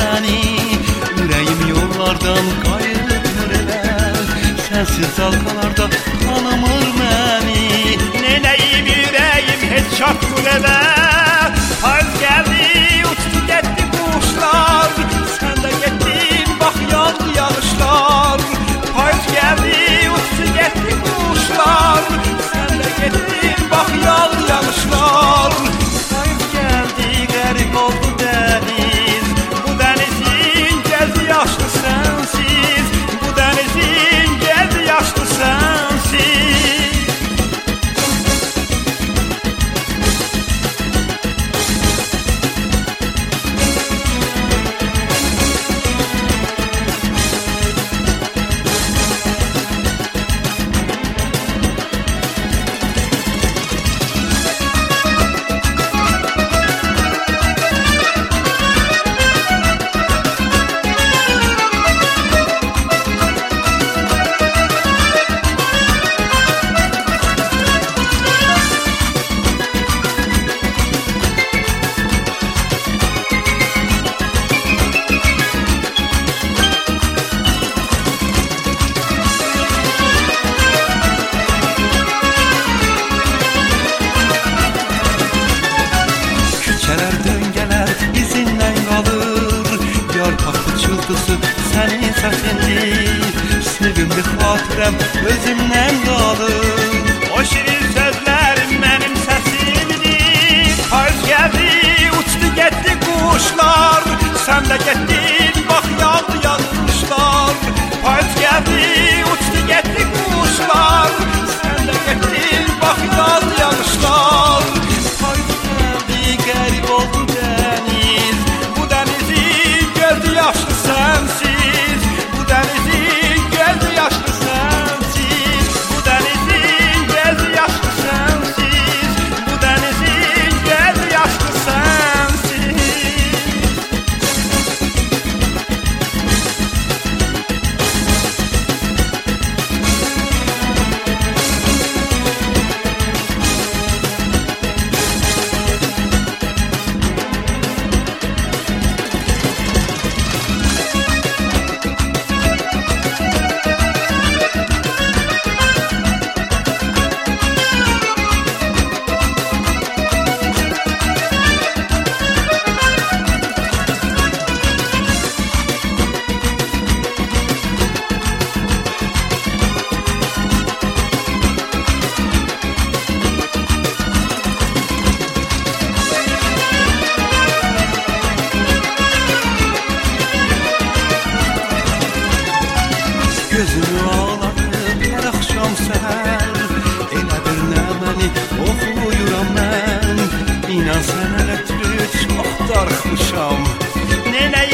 səni. Ürəyim yollardan qayıtmır elə, sənsiz dalğalarda tanımır məni. Neynəyim ürəyim heç çatmır elə, payız gəldi uçdu getdi quşlar, sən də getdin bax yağdı yağışlar. Payız gəldi uçdu getdi quşlar, sən də getdin bax yağdı yağışlar. Payız gəldi qərib oldu dəniz, Bu dənizin gəzi yaşlı sənsiz, bu dənizin gəzi yaşlı sənsiz. Küçələr döngələr izindən qalır, yarpaqlı çıltısı sənin səsindir. Sevimli xatirəm özümdən qalır. O şirin sözlərim mənim səsimdir. Payız gəldi uçdu getdi quşlar, sən də getdin bax yağdı yağışlar. Payız gəldi uçdu getdi quşlar, sən də getdin bax yağdı yağışlar. Payız gəldi qərib oldu dəniz, Bu dənizin gözü yaşlı sənsiz, bu dənizin gözü yaşlı sənsiz, bu dənizin gözü yaşlı sənsiz, bu dənizin gözü yaşlı sənsiz. gözümü ağlatıb hər axşam səhər. Elə bir nəməni oxuyuram mən, İnan sənə ötürü çox darıxmışam. Nenə